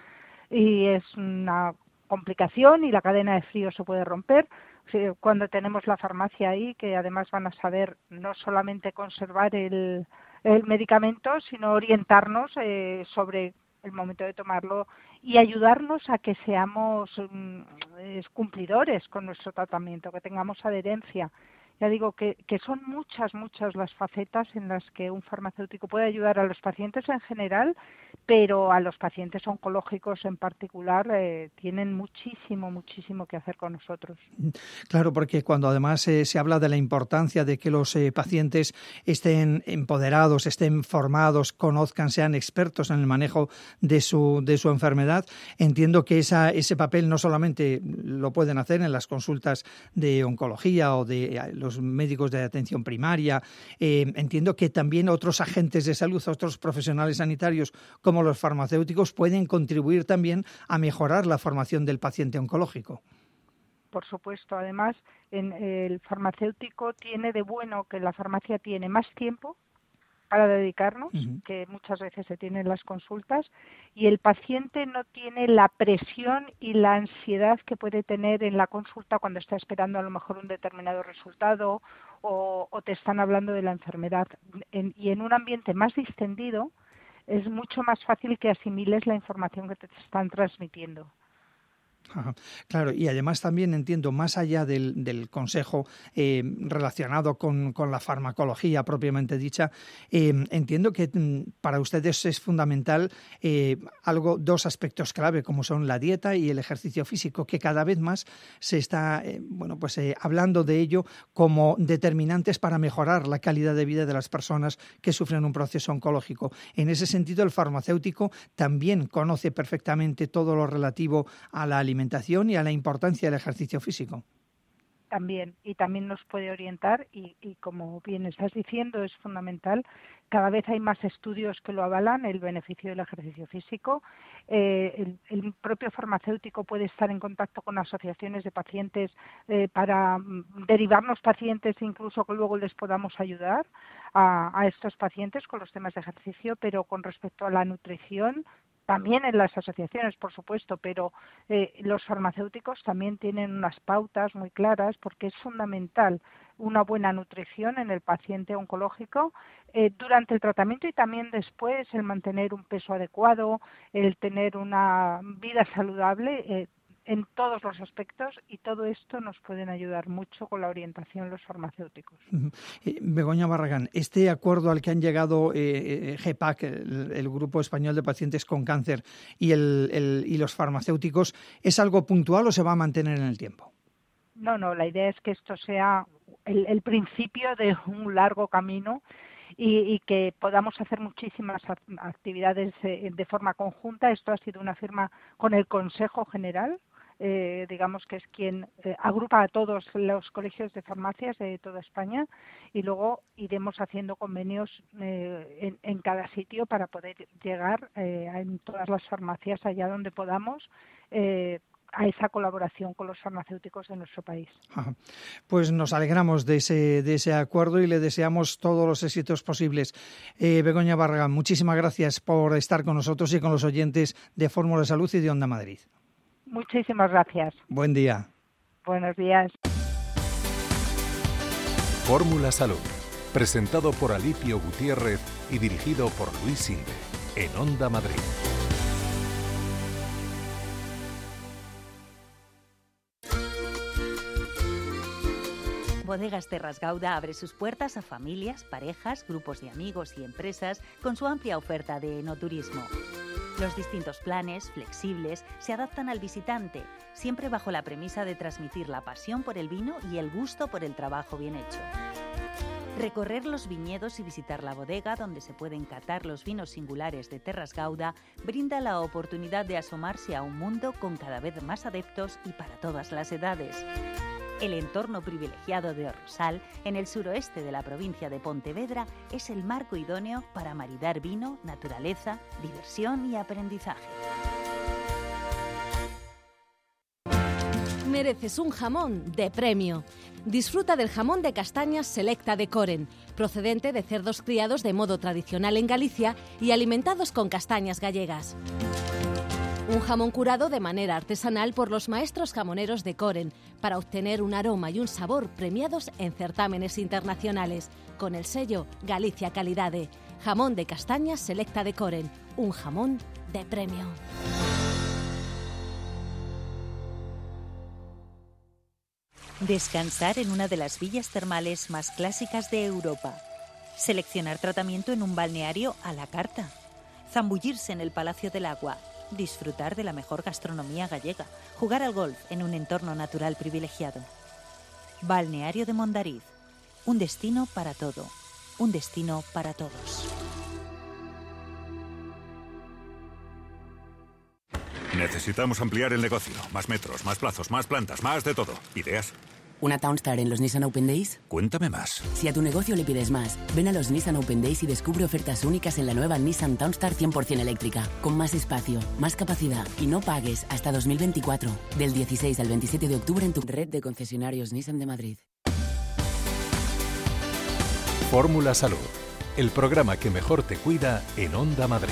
y es una complicación y la cadena de frío se puede romper. Cuando tenemos la farmacia ahí, que además van a saber no solamente conservar el el medicamento, sino orientarnos eh, sobre el momento de tomarlo y ayudarnos a que seamos mm, cumplidores con nuestro tratamiento, que tengamos adherencia. Ya digo que, que son muchas, muchas las facetas en las que un farmacéutico puede ayudar a los pacientes en general, pero a los pacientes oncológicos en particular eh, tienen muchísimo, muchísimo que hacer con nosotros. Claro, porque cuando además eh, se habla de la importancia de que los eh, pacientes estén empoderados, estén formados, conozcan, sean expertos en el manejo de su, de su enfermedad, entiendo que esa, ese papel no solamente lo pueden hacer en las consultas de oncología o de los médicos de atención primaria, eh, entiendo que también otros agentes de salud, otros profesionales sanitarios como los farmacéuticos pueden contribuir también a mejorar la formación del paciente oncológico. Por supuesto, además en, el farmacéutico tiene de bueno que la farmacia tiene más tiempo para dedicarnos, uh-huh. que muchas veces se tienen las consultas, y el paciente no tiene la presión y la ansiedad que puede tener en la consulta cuando está esperando a lo mejor un determinado resultado o, o te están hablando de la enfermedad. En, y en un ambiente más distendido es mucho más fácil que asimiles la información que te están transmitiendo. Ajá. Claro, y además también entiendo, más allá del, del consejo eh, relacionado con, con la farmacología propiamente dicha, eh, entiendo que m, para ustedes es fundamental eh, algo, dos aspectos clave, como son la dieta y el ejercicio físico, que cada vez más se está eh, bueno, pues, eh, hablando de ello como determinantes para mejorar la calidad de vida de las personas que sufren un proceso oncológico. En ese sentido, el farmacéutico también conoce perfectamente todo lo relativo a la alimentación alimentación y a la importancia del ejercicio físico. También, y también nos puede orientar y, y como bien estás diciendo, es fundamental. Cada vez hay más estudios que lo avalan, el beneficio del ejercicio físico. Eh, el, el propio farmacéutico puede estar en contacto con asociaciones de pacientes eh, para derivarnos pacientes, incluso que luego les podamos ayudar a, a estos pacientes con los temas de ejercicio, pero con respecto a la nutrición, también en las asociaciones, por supuesto, pero eh, los farmacéuticos también tienen unas pautas muy claras porque es fundamental una buena nutrición en el paciente oncológico eh, durante el tratamiento y también después, el mantener un peso adecuado, el tener una vida saludable eh, en todos los aspectos, y todo esto nos pueden ayudar mucho con la orientación los farmacéuticos. Eh, Begoña Barragán, este acuerdo al que han llegado eh, G P A C, el, el Grupo Español de Pacientes con Cáncer, y, el, el, y los farmacéuticos, ¿es algo puntual o se va a mantener en el tiempo? No, no, la idea es que esto sea el, el principio de un largo camino y, y que podamos hacer muchísimas actividades eh, de forma conjunta. Esto ha sido una firma con el Consejo General, Eh, digamos que es quien eh, agrupa a todos los colegios de farmacias de toda España, y luego iremos haciendo convenios eh, en, en cada sitio para poder llegar eh, en todas las farmacias allá donde podamos eh, a esa colaboración con los farmacéuticos de nuestro país. Ajá. Pues nos alegramos de ese, de ese acuerdo y le deseamos todos los éxitos posibles. Eh, Begoña Barragán, muchísimas gracias por estar con nosotros y con los oyentes de Fórmula Salud y de Onda Madrid. Muchísimas gracias. Buen día. Buenos días. Fórmula Salud, presentado por Alipio Gutiérrez y dirigido por Luis Sinde, en Onda Madrid. Bodegas Terras Gauda abre sus puertas a familias, parejas, grupos de amigos y empresas con su amplia oferta de enoturismo. Los distintos planes, flexibles, se adaptan al visitante, siempre bajo la premisa de transmitir la pasión por el vino y el gusto por el trabajo bien hecho. Recorrer los viñedos y visitar la bodega donde se pueden catar los vinos singulares de Terras Gauda brinda la oportunidad de asomarse a un mundo con cada vez más adeptos y para todas las edades. El entorno privilegiado de Orrosal, en el suroeste de la provincia de Pontevedra, es el marco idóneo para maridar vino, naturaleza, diversión y aprendizaje. Mereces un jamón de premio. Disfruta del jamón de castañas Selecta de Coren, procedente de cerdos criados de modo tradicional en Galicia y alimentados con castañas gallegas. Un jamón curado de manera artesanal por los maestros jamoneros de Coren para obtener un aroma y un sabor premiados en certámenes internacionales, con el sello Galicia Calidade. Jamón de castañas Selecta de Coren, un jamón de premio. Descansar en una de las villas termales más clásicas de Europa. Seleccionar tratamiento en un balneario a la carta. Zambullirse en el Palacio del Agua. Disfrutar de la mejor gastronomía gallega. Jugar al golf en un entorno natural privilegiado. Balneario de Mondariz. Un destino para todo. Un destino para todos. Necesitamos ampliar el negocio. Más metros, más plazos, más plantas, más de todo. ¿Ideas? ¿Una Townstar en los Nissan Open Days? Cuéntame más. Si a tu negocio le pides más, ven a los Nissan Open Days y descubre ofertas únicas en la nueva Nissan Townstar cien por ciento eléctrica, con más espacio, más capacidad y no pagues hasta dos mil veinticuatro. Del dieciséis al veintisiete de octubre en tu red de concesionarios Nissan de Madrid. Fórmula Salud, el programa que mejor te cuida en Onda Madrid.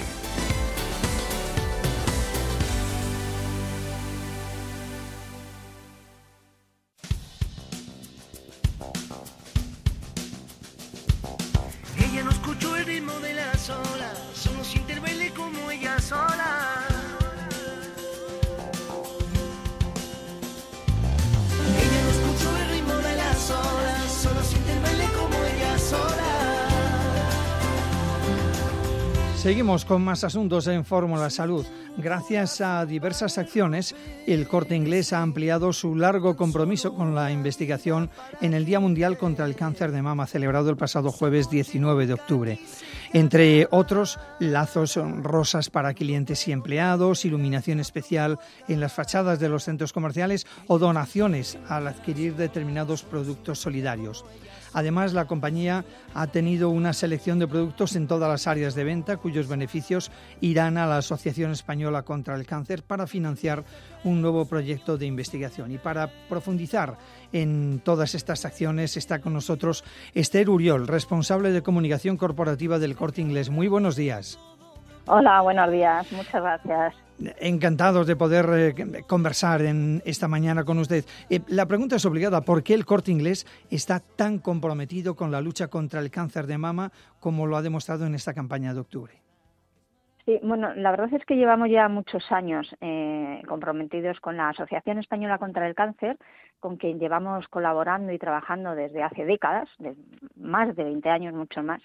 Seguimos con más asuntos en Fórmula Salud. Gracias a diversas acciones, el Corte Inglés ha ampliado su largo compromiso con la investigación en el Día Mundial contra el Cáncer de Mama, celebrado el pasado jueves diecinueve de octubre. Entre otros, lazos rosas para clientes y empleados, iluminación especial en las fachadas de los centros comerciales o donaciones al adquirir determinados productos solidarios. Además, la compañía ha tenido una selección de productos en todas las áreas de venta cuyos beneficios irán a la Asociación Española contra el Cáncer para financiar un nuevo proyecto de investigación. Y para profundizar en todas estas acciones está con nosotros Esther Uriol, responsable de comunicación corporativa del Corte Inglés. Muy buenos días. Hola, buenos días. Muchas gracias. Encantados de poder eh, conversar en esta mañana con usted. Eh, la pregunta es obligada: ¿por qué el Corte Inglés está tan comprometido con la lucha contra el cáncer de mama como lo ha demostrado en esta campaña de octubre? Sí, bueno, la verdad es que llevamos ya muchos años eh, comprometidos con la Asociación Española contra el Cáncer, con quien llevamos colaborando y trabajando desde hace décadas, de más de veinte años, mucho más.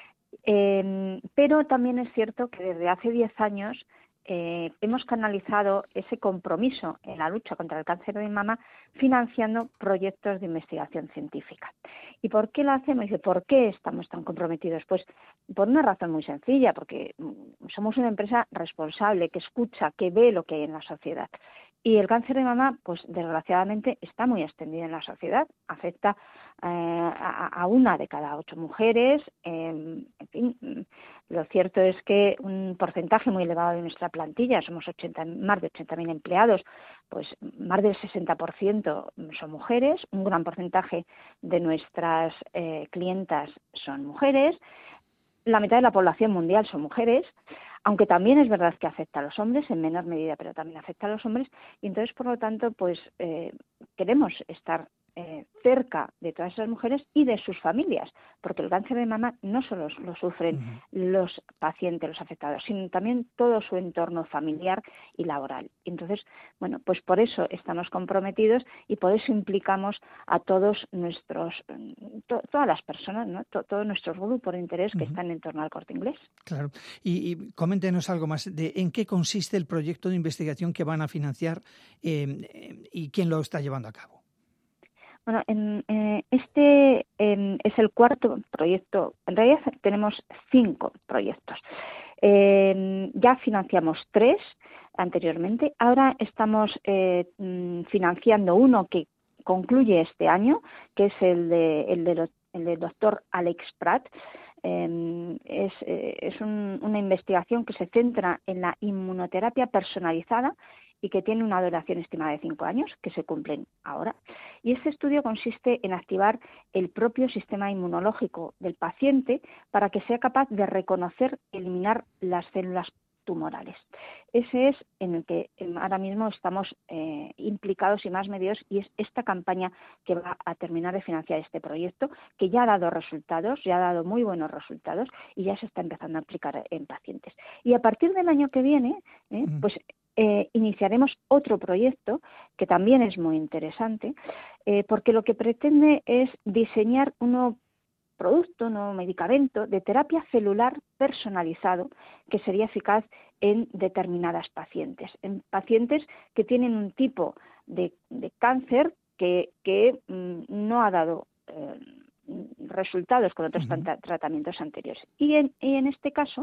Eh, pero también es cierto que desde hace diez años Eh, hemos canalizado ese compromiso en la lucha contra el cáncer de mama financiando proyectos de investigación científica. ¿Y por qué lo hacemos? ¿Y por qué estamos tan comprometidos? Pues por una razón muy sencilla, porque somos una empresa responsable, que escucha, que ve lo que hay en la sociedad. Y el cáncer de mama, pues desgraciadamente, está muy extendido en la sociedad, afecta eh, a, a una de cada ocho mujeres. Eh, en fin, lo cierto es que un porcentaje muy elevado de nuestra plantilla, somos ochenta, más de ochenta mil empleados, pues más del sesenta por ciento son mujeres, un gran porcentaje de nuestras eh, clientas son mujeres, la mitad de la población mundial son mujeres, aunque también es verdad que afecta a los hombres en menor medida, pero también afecta a los hombres, y entonces, por lo tanto, pues eh, queremos estar eh, cerca de todas esas mujeres y de sus familias, porque el cáncer de mama no solo lo sufren uh-huh. los pacientes, los afectados, sino también todo su entorno familiar y laboral. Entonces, bueno, pues por eso estamos comprometidos y por eso implicamos a todos nuestros, to, todas las personas, ¿no? To, todos nuestros grupos de interés que uh-huh. están en torno al Corte Inglés. Claro. Y, y coméntenos algo más de en qué consiste el proyecto de investigación que van a financiar eh, y quién lo está llevando a cabo. Bueno, en, eh, este eh, es el cuarto proyecto. En realidad tenemos cinco proyectos. Eh, ya financiamos tres anteriormente. Ahora estamos eh, financiando uno que concluye este año, que es el de el de el del doctor Alex Prat. Eh, es eh, es un, una investigación que se centra en la inmunoterapia personalizada y que tiene una duración estimada de cinco años, que se cumplen ahora. Y este estudio consiste en activar el propio sistema inmunológico del paciente para que sea capaz de reconocer y eliminar las células tumorales. Ese es en el que ahora mismo estamos eh, implicados y más medios, y es esta campaña que va a terminar de financiar este proyecto, que ya ha dado resultados, ya ha dado muy buenos resultados y ya se está empezando a aplicar en pacientes. Y a partir del año que viene, eh, mm. pues Eh, iniciaremos otro proyecto que también es muy interesante, eh, porque lo que pretende es diseñar un nuevo producto, un nuevo medicamento de terapia celular personalizado que sería eficaz en determinadas pacientes, en pacientes que tienen un tipo de, de cáncer que, que mmm, no ha dado eh, resultados con otros uh-huh. tratamientos anteriores. Y en, y en este caso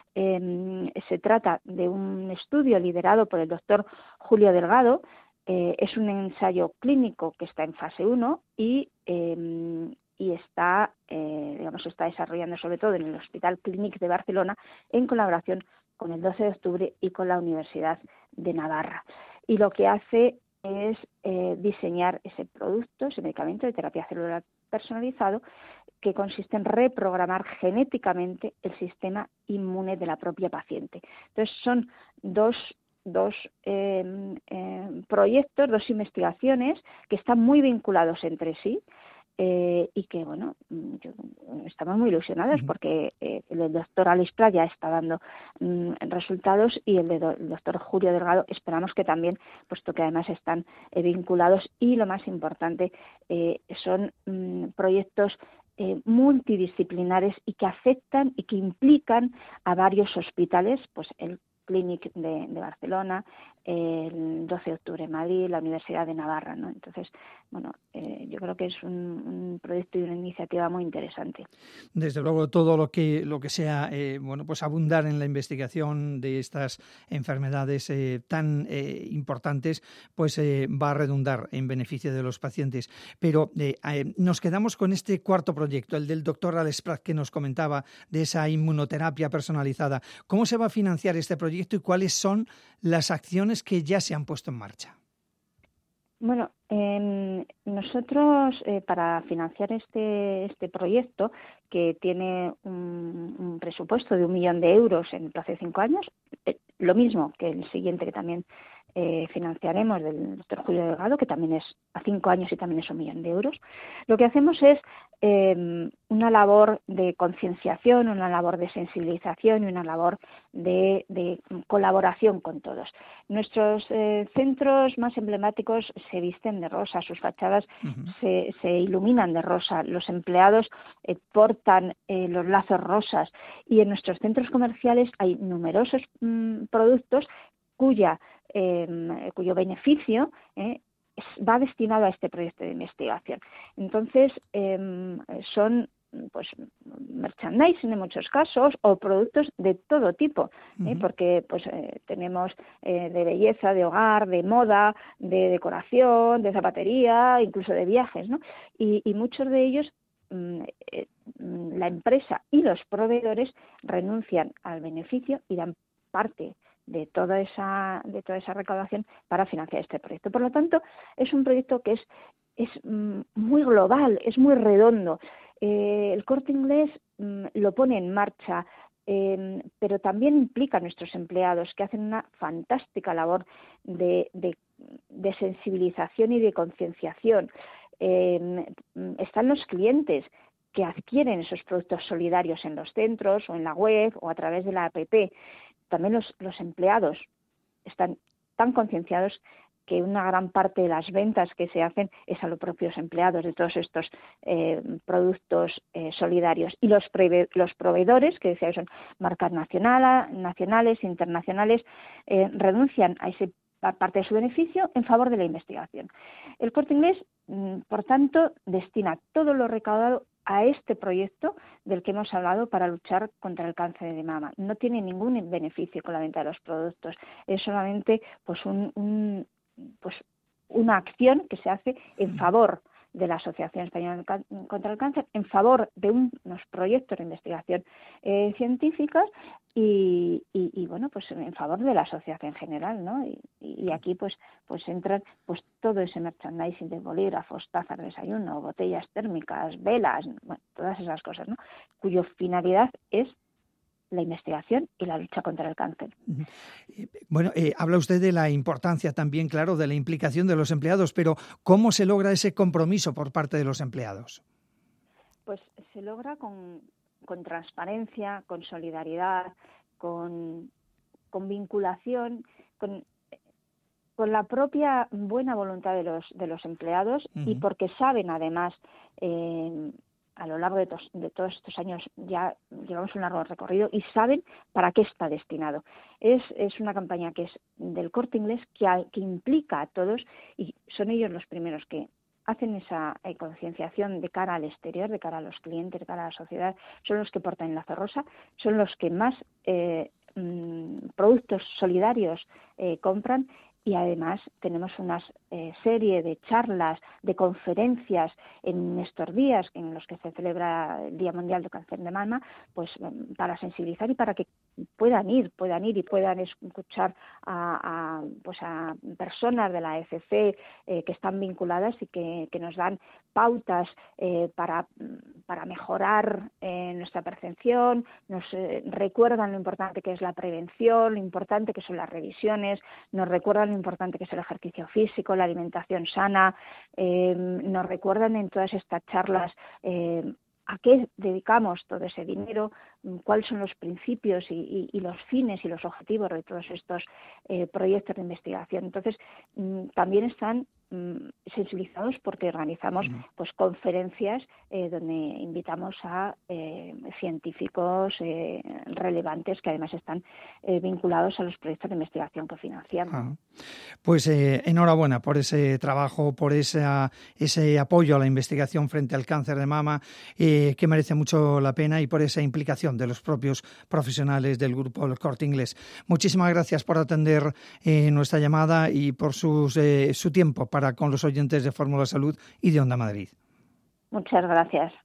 eh, se trata de un estudio liderado por el doctor Julio Delgado. Eh, es un ensayo clínico que está en fase uno y, eh, y está, eh, digamos, se está desarrollando sobre todo en el Hospital Clínic de Barcelona en colaboración con el doce de octubre y con la Universidad de Navarra. Y lo que hace es eh, diseñar ese producto, ese medicamento de terapia celular personalizado, que consiste en reprogramar genéticamente el sistema inmune de la propia paciente. Entonces son dos, dos eh, eh, proyectos, dos investigaciones que están muy vinculados entre sí eh, y que, bueno, yo, estamos muy ilusionados uh-huh. porque eh, el doctor Alex Prat ya está dando um, resultados y el, de do, el doctor Julio Delgado esperamos que también, puesto que además están eh, vinculados y lo más importante eh, son um, proyectos eh, multidisciplinares y que afectan y que implican a varios hospitales, pues el Clínic de, de Barcelona, el doce de octubre en Madrid, la Universidad de Navarra, ¿no? Entonces, bueno, eh, yo creo que es un, un proyecto y una iniciativa muy interesante. Desde luego, todo lo que lo que sea, eh, bueno, pues abundar en la investigación de estas enfermedades eh, tan eh, importantes, pues eh, va a redundar en beneficio de los pacientes. Pero eh, eh, nos quedamos con este cuarto proyecto, el del doctor Alex Prat, que nos comentaba de esa inmunoterapia personalizada. ¿Cómo se va a financiar este proyecto y cuáles son las acciones que ya se han puesto en marcha? Bueno, eh, nosotros eh, para financiar este este proyecto, que tiene un, un presupuesto de un millón de euros en el plazo de cinco años, eh, lo mismo que el siguiente que también eh, financiaremos del doctor Julio Delgado, que también es a cinco años y también es un millón de euros, lo que hacemos es eh, una labor de concienciación, una labor de sensibilización y una labor de, de colaboración con todos. Nuestros eh, centros más emblemáticos se visten de rosa, sus fachadas uh-huh. se, se iluminan de rosa, los empleados eh, portan eh, los lazos rosas y en nuestros centros comerciales hay numerosos mm, productos cuya eh, cuyo beneficio eh, va destinado a este proyecto de investigación. Entonces, eh, son pues merchandising en muchos casos o productos de todo tipo, ¿eh? Uh-huh. Porque pues eh, tenemos eh, de belleza, de hogar, de moda, de decoración, de zapatería, incluso de viajes, ¿no? Y, y muchos de ellos eh, la empresa y los proveedores renuncian al beneficio y dan parte de toda esa de toda esa recaudación para financiar este proyecto. Por lo tanto, es un proyecto que es es muy global, es muy redondo. Eh, el Corte Inglés mm, lo pone en marcha, eh, pero también implica a nuestros empleados que hacen una fantástica labor de, de, de sensibilización y de concienciación. eh, están los clientes que adquieren esos productos solidarios en los centros o en la web o a través de la app. También los, los empleados están tan concienciados que una gran parte de las ventas que se hacen es a los propios empleados de todos estos eh, productos eh, solidarios. Y los, preve- los proveedores, que decía, son marcas nacional, nacionales, internacionales, eh, renuncian a esa parte de su beneficio en favor de la investigación. El Corte Inglés, por tanto, destina todo lo recaudado a este proyecto del que hemos hablado para luchar contra el cáncer de mama. No tiene ningún beneficio con la venta de los productos, es solamente pues un, un pues una acción que se hace en favor de la Asociación Española contra el Cáncer, en favor de unos proyectos de investigación eh, científicas y, y, y bueno, pues en favor de la sociedad en general, ¿no? Y, y aquí pues pues entran pues todo ese merchandising de bolígrafos, tazas de desayuno, botellas térmicas, velas, bueno, todas esas cosas, ¿no? Cuya finalidad es la investigación y la lucha contra el cáncer. Bueno, eh, habla usted de la importancia también, claro, de la implicación de los empleados, pero ¿cómo se logra ese compromiso por parte de los empleados? Pues se logra con, con transparencia, con solidaridad, con, con vinculación, con, con la propia buena voluntad de los, de los empleados uh-huh. y porque saben además eh, a lo largo de, tos, de todos estos años ya llevamos un largo recorrido y saben para qué está destinado. Es, es una campaña que es del Corte Inglés que, a, que implica a todos y son ellos los primeros que hacen esa eh, concienciación de cara al exterior, de cara a los clientes, de cara a la sociedad, son los que portan el lazo rosa, son los que más eh, mmm, productos solidarios eh, compran. Y además tenemos una eh, serie de charlas, de conferencias en estos días en los que se celebra el Día Mundial del Cáncer de Mama, pues para sensibilizar y para que puedan ir, puedan ir y puedan escuchar a, a, pues a personas de la A F C eh, que están vinculadas y que, que nos dan pautas eh, para, para mejorar eh, nuestra percepción, nos eh, recuerdan lo importante que es la prevención, lo importante que son las revisiones, nos recuerdan lo importante que es el ejercicio físico, la alimentación sana, eh, nos recuerdan en todas estas charlas eh, a qué dedicamos todo ese dinero, cuáles son los principios y, y, y los fines y los objetivos de todos estos eh, proyectos de investigación. Entonces, mm, también están mm, sensibilizados porque organizamos pues conferencias eh, donde invitamos a eh, científicos eh, relevantes que además están eh, vinculados a los proyectos de investigación que financiamos. Ah. Pues eh, enhorabuena por ese trabajo, por esa, ese apoyo a la investigación frente al cáncer de mama, eh, que merece mucho la pena, y por esa implicación de los propios profesionales del Grupo El Corte Inglés. Muchísimas gracias por atender eh, nuestra llamada y por sus, eh, su tiempo para con los oyentes de Fórmula Salud y de Onda Madrid. Muchas gracias.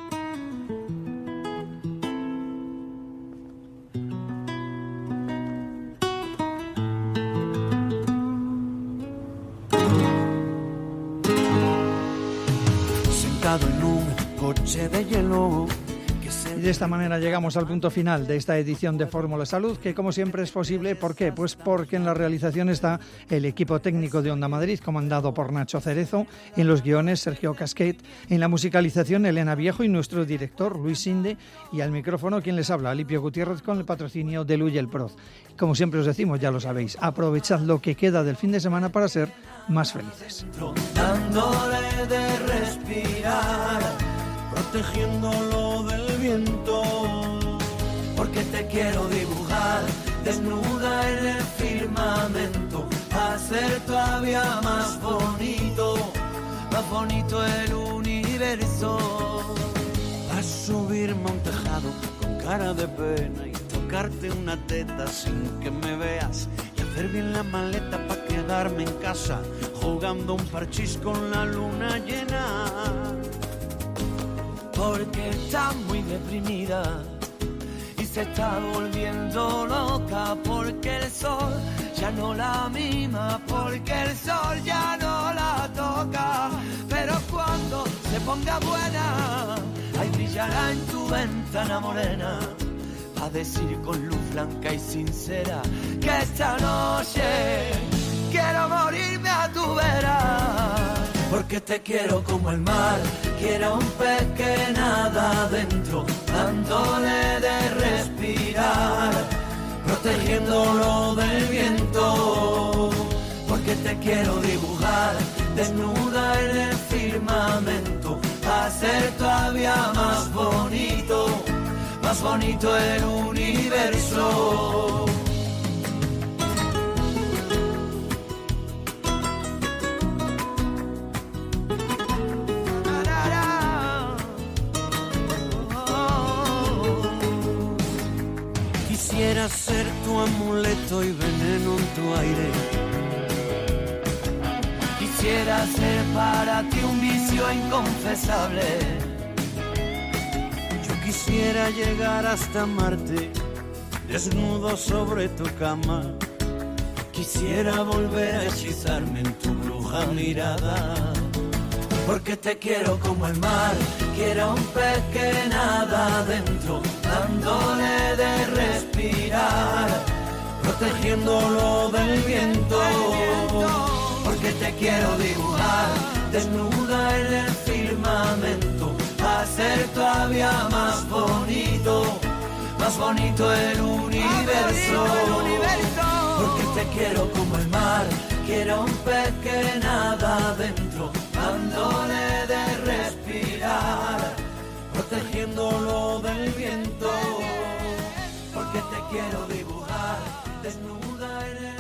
Sentado en un coche de hielo. Y de esta manera llegamos al punto final de esta edición de Fórmula Salud, que como siempre es posible. ¿Por qué? Pues porque en la realización está el equipo técnico de Onda Madrid, comandado por Nacho Cerezo, en los guiones Sergio Casquet, en la musicalización Elena Viejo y nuestro director Luis Sinde, y al micrófono quien les habla, Alipio Gutiérrez, con el patrocinio de Luy el Proz. Como siempre os decimos, ya lo sabéis, aprovechad lo que queda del fin de semana para ser más felices. Dándole de respirar, protegiéndolo del viento, porque te quiero dibujar desnuda en el firmamento, hacer todavía más bonito, más bonito el universo. A subirme a un tejado con cara de pena y tocarte una teta sin que me veas, y hacer bien la maleta para quedarme en casa jugando un parchís con la luna llena. Porque está muy deprimida y se está volviendo loca, porque el sol ya no la mima, porque el sol ya no la toca. Pero cuando se ponga buena, ahí brillará en tu ventana morena, a decir con luz blanca y sincera que esta noche quiero morirme a tu vera. porque te quiero como el mar. Quiero un pez que nada adentro, dándole de respirar, protegiéndolo del viento, porque te quiero dibujar desnuda en el firmamento, a ser todavía más bonito, más bonito el universo. Quisiera ser tu amuleto y veneno en tu aire. Quisiera ser para ti un vicio inconfesable. Yo quisiera llegar hasta Marte, desnudo sobre tu cama. Quisiera volver a hechizarme en tu bruja mirada, porque te quiero como el mar. Quiero un pez que nada adentro, dándole de respirar, protegiéndolo del viento, porque te quiero dibujar desnuda en el firmamento, a ser todavía más bonito, más bonito el universo, porque te quiero como el mar. Quiero un pez que nada adentro, dándole de respirar, protegiéndolo del viento, porque te quiero dibujar desnuda en el